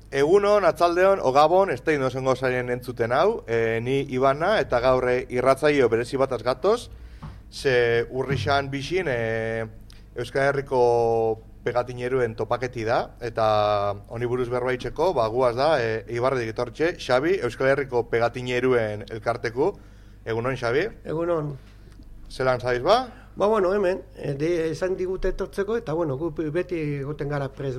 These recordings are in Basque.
Egunon, atzaldeon, o Gabon, ez da inozengo zarien entzuten hau, ni Ibana eta gaur irratzaio berezi bat gatoz, ze urrixan bixin Euskal Herriko pegatineruen topaketi da, eta honi buruz berbaitzeko, guaz da, Ibarretik etortxe, Xabi, Euskal Herriko pegatineruen elkarteku. Egunon, Xabi? Egunon. Zelan zaiz ba? Bueno, hemen, esan digute etortzeko, eta bueno, gu beti goten gara prez,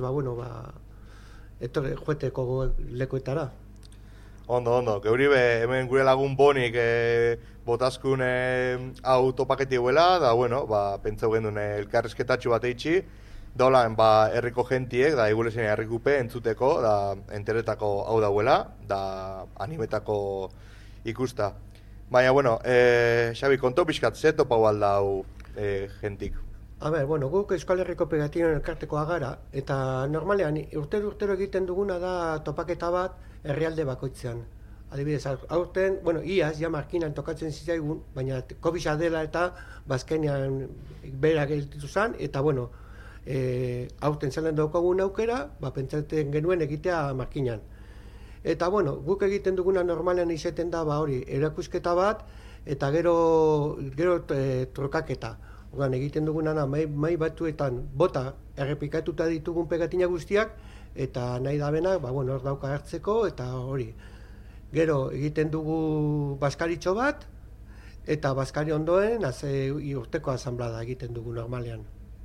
joeteko lekuetara. Ondo, geuri hemen gure lagun bonik botazkun hau topaketi huela, da bueno, pentsau gendun elkarrezketatxo bat eitxi, daulan herriko gentiek, da igulezen herrikupe entzuteko, da enteretako hau dauela, da animetako ikusta. Baina, bueno, Xabi, konto pixkat, ze topau aldau gentik? A ber, bueno, guk Euskal Herriko pegatinen elkartekoa gara, eta normalean urtero egiten duguna da topaketa bat herrialde bakoitzean. Adibidez, aurten, bueno, iaz, ja markinan tokatzen zitzaigun, baina COVID-a dela eta bazkenean bera gelditu zen, eta bueno, aurten zelen daukagun aukera, pentsatzen genuen egitea markinan. Eta bueno, guk egiten duguna normalean izaten da, hori, erakusketa bat, eta gero trukaketa. Ogan, egiten duguna mai batuetan bota errepikatuta ditugun pegatina guztiak, eta nahi da bena, hor dauka hartzeko, eta hori. Gero egiten dugu baskaritxo bat, eta baskari ondoen, urteko asanblada egiten dugu normalean.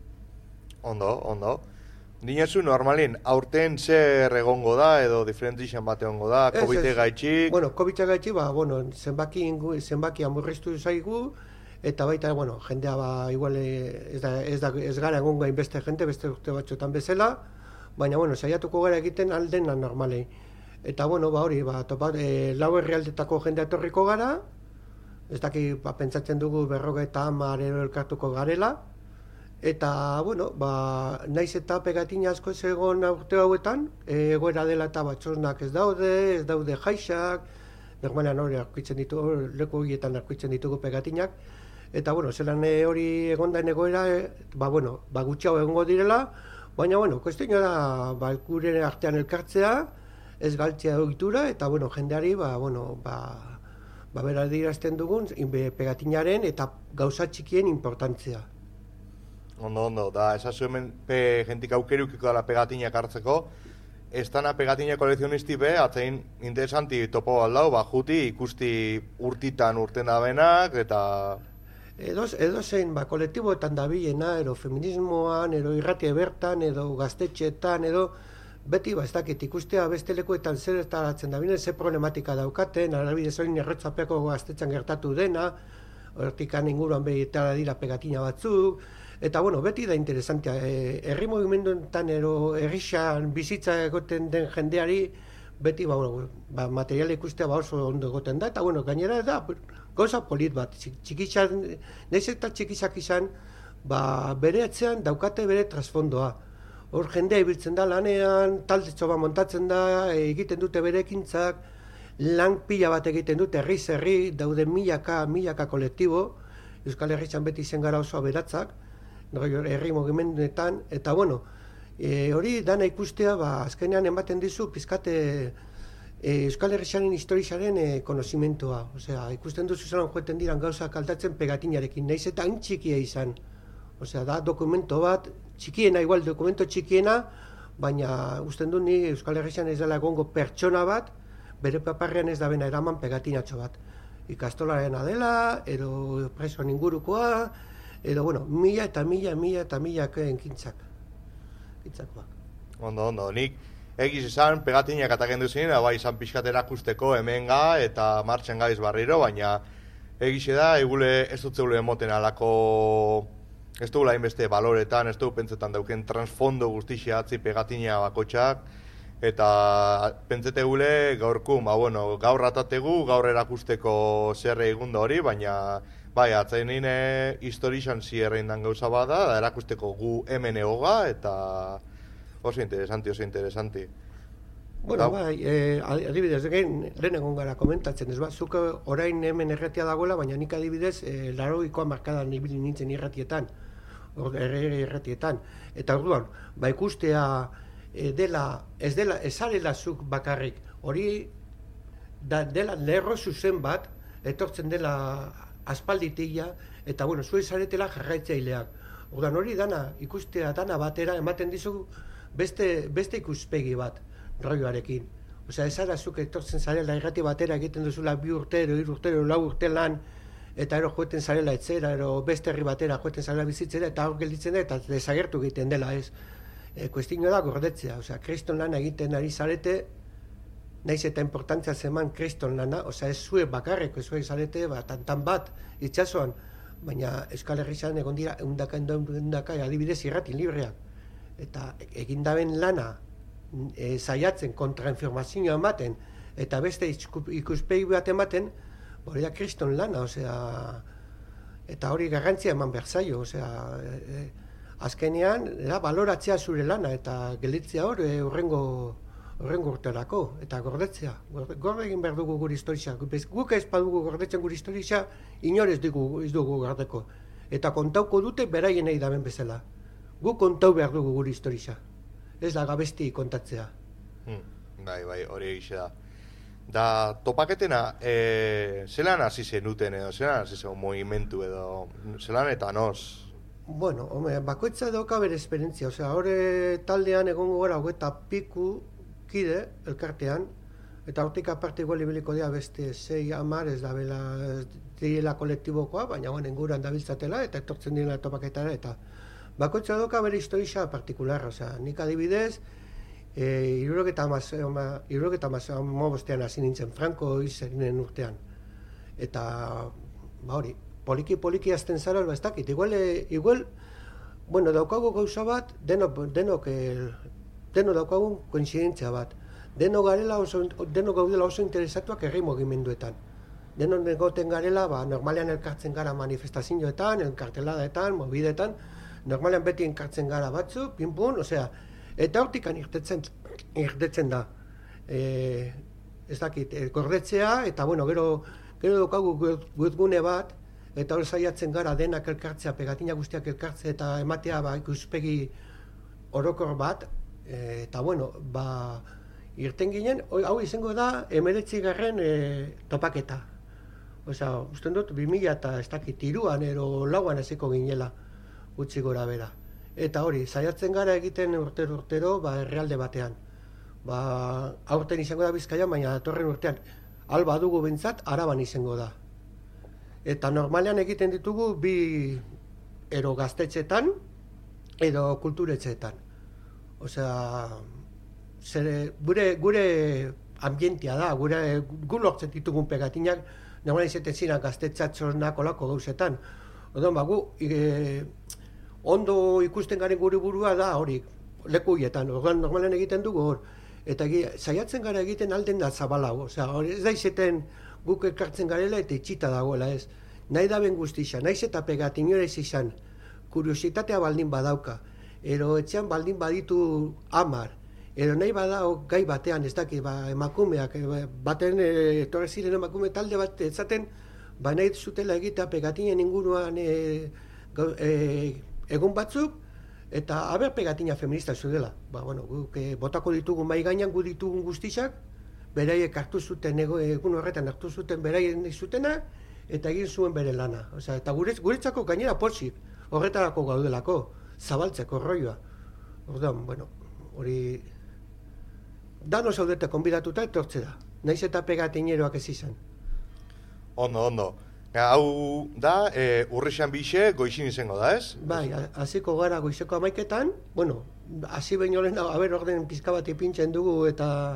Ondo. Dinezu, normalin, aurten zer egongo da, edo diferentizan bat egongo da, COVID-e gaitxik? Bueno, COVID-e gaitxik, zenbaki amurriztu zaigu, eta baita, bueno, jendea igual ez gara egongo hainbeste jente, beste urte batzuetan bezala, baina, bueno, saiatuko gara egiten aldena normalei. Eta, bueno, hori, lau herrialdetako jendea etorriko gara, ez daki, pentsatzen dugu 50 elkartuko garela, eta, bueno, naiz eta pegatina asko ez egon urte hauetan, egoera dela eta batxosnak ez daude jaixak, normalean hori arkuitzen ditugu, leku horietan arkuitzen ditugu pegatinak, eta, bueno, zelan hori egondaen egoera, gutxiago egongo direla, baina, bueno, kuestioa da, gure artean elkartzea, ez galtzea ohitura, eta, bueno, jendeari, bera dirazten dugun, pegatinaren eta gauza txikien importantzia. Ondo, da, esazu hemen jentik aukerukiko dela pegatinak hartzeko, ez dana pegatina kolezionisti atzein interesanti topo aldau, juti ikusti urtitan urten da benak, eta... Edo zein, kolektiboetan dabilena, edo feminismoan, edo irratie bertan, edo gaztetxeetan, edo beti, ez dakit, ikustea beste lekuetan zer estaratzen dabilen, ze problematika daukaten, arabidez hori erretzapeko gaztetxan gertatu dena, hortikan inguruan behitara dira pegatina batzuk, eta, bueno, beti da interesantea, herri mugimenduetan, edo herrixan bizitza egoten den jendeari, beti, materiala ikustea oso ondo egoten da, eta, bueno, gainera da, gauza polit bat, nahiz eta txikizak izan, bere atzean daukate bere trasfondoa. Hor jendea ibiltzen da lanean, taldetxo bat montatzen da, egiten dute bere ekintzak, lan pila bat egiten dute, herri, daude milaka kolektibo, Euskal Herrian beti izen gara oso aberatzak, herri mugimenduetan, eta bueno, hori dana ikustea, azkenean ematen dizu, pizkate Euskal Herriaren historizaren konozimentua. Osea, ikusten duzu zelan joeten diran gauzak aldatzen pegatinarekin, nahiz eta hain txikia izan. Osea, da dokumento bat, dokumento txikiena, baina usten du ni Euskal Herrian ez dela egongo pertsona bat, bere paparrean ez da bena eraman pegatinatxo bat. Ikastolarena dela, edo presoan ingurukoa, edo, bueno, mila eta mila enkintzak. Ondo, nik egiz izan pegatinak atakendu zen, izan pixkat erakusteko hemenga eta martxan gaiz barriro, baina egize da, egule ez dut zeule emoten alako, ez dugula inbeste baloretan, ez dugu pentsetan dauken transfondo guztixea atzi pegatina bakotxak, eta pentsete gule gaurkun, gaur ratategu, gaur erakusteko zerre egunda hori, baina atzain nire historizan zierrein dan gauza bada, da erakusteko gu hemen egoga, eta oso interesanti. Bueno, adibidez, lehen egon gara komentatzen, ez zuk orain hemen erratia dagoela, baina nik adibidez, 80koa markadan ibili nintzen irratietan, erratietan. Eta orduan, ikustea ez zarela zuk bakarrik, hori dela lerro zuzen bat, etortzen dela aspalditila, eta bueno, zuek zaretela jarraitzaileak. Ordan hori dana, ikustea dana batera, ematen dizu beste ikuspegi bat, rolloarekin. Osea, ez zara zuk etortzen zarela irrati batera egiten duzula 2 urtero, 3 urtero, 4 urte lan, eta ero joeten zarela etzera, ero beste herri batera joeten zarela bizitzera, eta hor gelditzen da, eta desagertu egiten dela, ez. Kuestio da gordetzea, osea, kriston lana egiten ari zarete, naiz eta importantzia zeman kriston lana, osea, ez zuek bakarreko, ez zuek zarete, tantan bat, itxasoan, baina Euskal Herrian egon dira eundaka adibidez irrati libreak, eta egindaben lana saiatzen kontrainformazioa ematen, eta beste ikuspegi bat ematen, hori da kriston lana, osea, eta hori garrantzia eman behar zaio, osea, azkenean, baloratzea zure lana, eta gelditzea hor urrengo urterako, eta gordetzea. Gorde egin behar dugu gure historia. Guk ez badugu gordetzen gure historia, inor ez dugu gordeko. Eta kontauko dute beraien nahi daben bezala. Guk kontau behar dugu gure historia. Ez da gabesti kontatzea. Bai, hori egixe da. Da, topaketena, zelan hasi zenuten edo, zelan hasi zen movimentu edo, zelan eta noz? Bueno, bakoitza dauka bere esperientzia. Osea, hori taldean egongo gara hogeita piku kide elkartean, eta hortik aparte igual ibiliko dira beste 6-10 ez da bela direla kolektibokoa, baina inguruan dabiltzatela eta etortzen direla topaketara, eta bakoitza dauka bere historia partikularra. Osea, nik adibidez, 75 hasi nintzen, Franco izenen urtean. Eta, hori, poliki azten zara, ez dakit, igual, bueno, daukagu gauza bat, denok daukagun koinzidentzia bat. Denok gaudela oso interesatuak herri mugimenduetan. Denok negoten garela, normalean elkartzen gara manifestazioetan, elkarteladaetan, mobidetan, normalean beti elkartzen gara batzu, pinpun, osea, eta hortikan irtetzen da. Ez dakit, gordetzea, eta bueno, gero daukagu webgune bat, eta hor saiatzen gara denak elkartzea, pegatina guztiak elkartzea, eta ematea ikuspegi orokor bat, eta bueno, irten ginen, hau izango da 19. Topaketa. Osea, usten dut 2000 eta ez dakit 3an ero 4an hasiko ginela, gutxi gora bera. Eta hori, saiatzen gara egiten urtero, herrialde batean. Aurten izango da Bizkaian, baina datorren urtean, alba dugu bintzat, Araban izango da. Eta normalean egiten ditugu bi ero gaztetxetan edo kulturetxeetan. Osea, gure ambientia da, gu lortzen ditugun pegatinak, normalean izaten ziren gaztetxatxonak olako gauzetan. Odon, gu ondo ikusten garen gure burua da hori, leku hietan, normalean egiten dugu hor. Eta saiatzen gara egiten alden da zabalau, osea, ez da izeten guk ekartzen garela eta itxita dagoela ez. Nahi da ben guztia, naiz eta pegatinores izan, kuriositatea baldin badauka, ero etxean baldin baditu 10, ero nahi badao gai batean, ez dakit, emakumeak, baten etorri ziren emakume talde bat ezaten, nahi zutela egitea pegatinen inguruan egun batzuk, eta haber pegatina feminista zudela. Guk botako ditugun mai gainan gu ditugun guztiak, beraiek hartu zuten, egun horretan hartu zuten beraien zutena, eta egin zuen bere lana. Eta guretzako gainera pozik, horretarako gaudelako, zabaltzeko rolloa. Orduan, hori... Dano zaudete konbidatuta etortze da, naiz eta pegatineroak ez izan. Ondo. Hau da, urrixan bixe goizin izango da, ez? Bai, hasiko gara goizeko 11etan, hasi baino lehen, orden pizka bat ipintzen dugu eta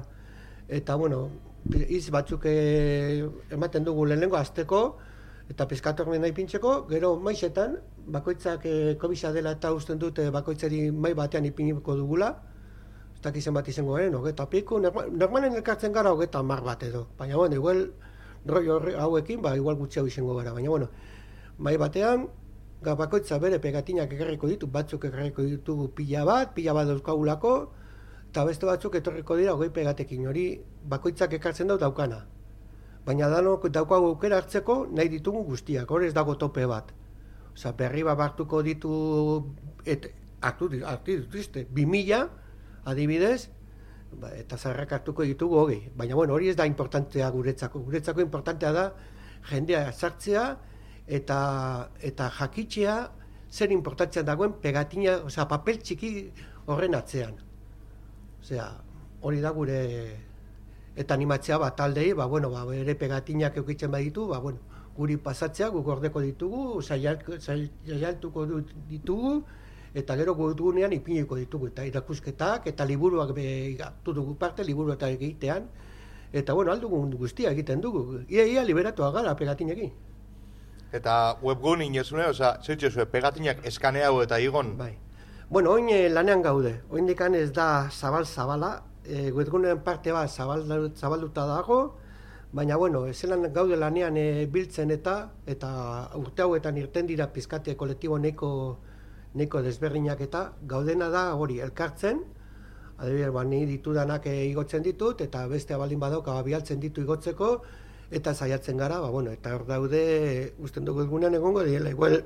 hitz batzuk ematen dugu lehenengo azteko, eta pizkatormen nahi pintzeko, gero maizetan, bakoitzak kobisa dela eta usten dute bakoitzari mai batean ipiniko dugula, ez dakizen bat izango garen, hogeita piku, normalen elkartzen gara 30 bat edo, baina igual rollo hauekin, igual gutxiago izango gara, baina mai batean, bakoitza bere pegatinak ekarriko ditu, batzuk ekarriko ditugu pila bat dauzkagulako, eta beste batzuk etorriko dira 20 pegatekin, hori bakoitzak ekartzen daukana. Baina danok daukagu aukera hartzeko nahi ditugu guztiak, hor ez dago tope bat. Berri bat hartuko ditu, hartu dituzte, 2000, adibidez, eta zarrak hartuko ditugu hogei. Baina, bueno, hori ez da importantea guretzako. Guretzako importantea da jendea sartzea eta jakitzea zer importantzia dagoen pegatina, osea, papel txiki horren atzean. Osea, hori da gure eta animatzea taldei, ere pegatinak eukitzen baditu, guri pasatzea, guk gordeko ditugu, saialtuko ditugu, eta gero gutugunean ipiniko ditugu, eta irakusketak, eta liburuak hartu dugu parte, liburuak egitean, eta aldugun guztia egiten dugu. Ia liberatuak gara pegatinekin. Eta webgun inezune, zeutxezue, pegatinak eskaneago eta igon? Bai. Oin lanean gaude, oindikan ez da zabala, webgunean parte bat zabalduta dago, baina, zelan gaude lanean biltzen eta urte hauetan irten dira pizkate kolektibo neko desberdinak eta gaudena da hori elkartzen, adibidez, ni ditudanak igotzen ditut, eta beste baldin badauka bialtzen ditu igotzeko, eta saiatzen gara, eta hor daude, usten dugu egunean egongo diela, igual,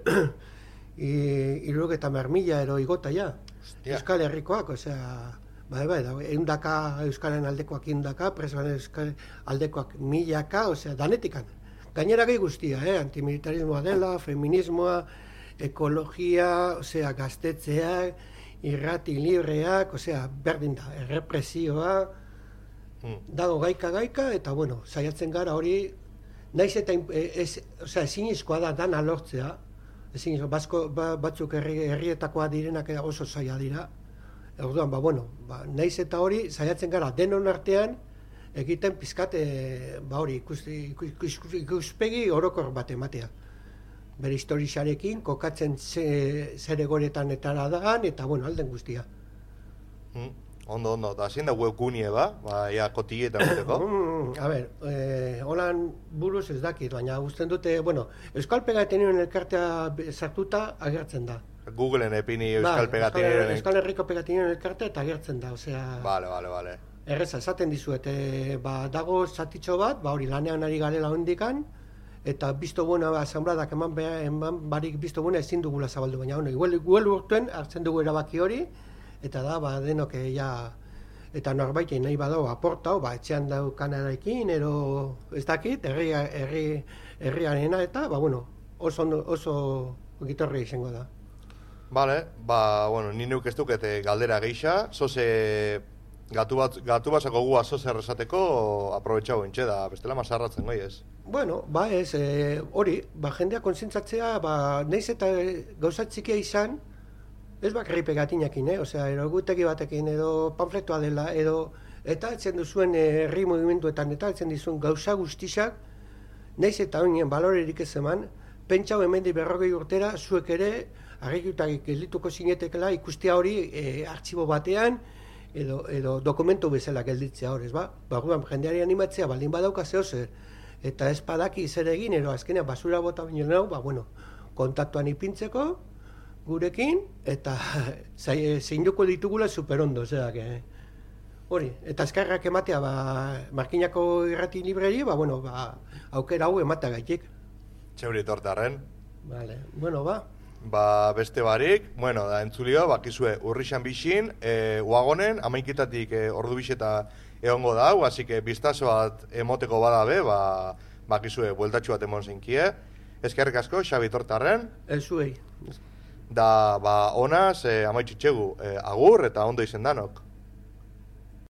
70.000 ero igota ja, Euskal Herrikoak, osea, eundaka Euskalen aldekoak indaka, presoan Euskal aldekoak milaka, osea, danetikan. Gainera gehi guztia, antimilitarismoa dela, feminismoa, ekologia, osea, gaztetzeak, irrati libreak, osea, berdin da, errepresioa, dago gaika, eta, saiatzen gara hori, naiz eta, ezinezkoa da dana lortzea, batzuk herrietakoa direnak oso zaila dira, orduan, naiz eta hori, saiatzen gara denon artean, egiten pizkat, ikuspegi orokor bat ematea. Bere historiarekin, kokatzen zer egoretan etara dagan, eta, alden guztia. Ondo, eta zein da webgunie kotilletan guteko? Holan buruz ez dakit, baina usten dute, Euskal Pegatinien elkartea sartuta agertzen da. Googleen epini Euskal Pegatinien... Euskal Herriko Pegatinien elkartea eta agertzen da, osea... Bale. Erreza, esaten dizuet, dago zatitxo bat, hori lanean ari garela hondikan, eta bizto buena asambradak eman barik bizto buena ezin dugula zabaldu, baina igual urtuen hartzen dugu erabaki hori, eta da, denok eta norbait nahi badau aportau, etxean daukanarekin, ero ez dakit, herriarena, eta, oso gitorri izango da. Bale, ni neuk ez duket galdera geixa, zoze gatu basako gua zoze errezateko aprobetxau entxe da, bestela masarratzen goi ez? Ez, hori, jendea kontzentzatzea, nahiz eta gauza txikia izan, ez bakarri pegatinakin, egutegi batekin, edo panfletoa dela, eta etzen duzuen herri movimentuetan, eta etzen dizuen gauza guztizak, nahiz eta honien balorerik ez eman, pentsau hemendik 40 urtera, zuek ere, argitutak geldituko zinetekela ikustea hori artxibo batean, edo dokumentu bezala gelditzea hor, ez ba? Jendeari animatzea, baldin badauka zehozer, eta ez badaki zer egin, edo azkenean basura bota baino nahu, kontaktuan ipintzeko, gurekin, eta zeinduko ditugula superondo, hori, eta eskarrak ematea, Markinako irrati libreri, aukera hau ematea gaitik. Txeuri tortarren. Beste barik, da entzulio, bakizue urrixan bixin, uagonen, amaiketatik ordu bixeta egongo da, así que biztazo bat emoteko badabe, bakizue bueltatxu bat emon zinkie. Eskerrik asko, Xabi Tortarren. Zuei. Da, honaz, amaitxutxegu, agur eta ondo izen danok.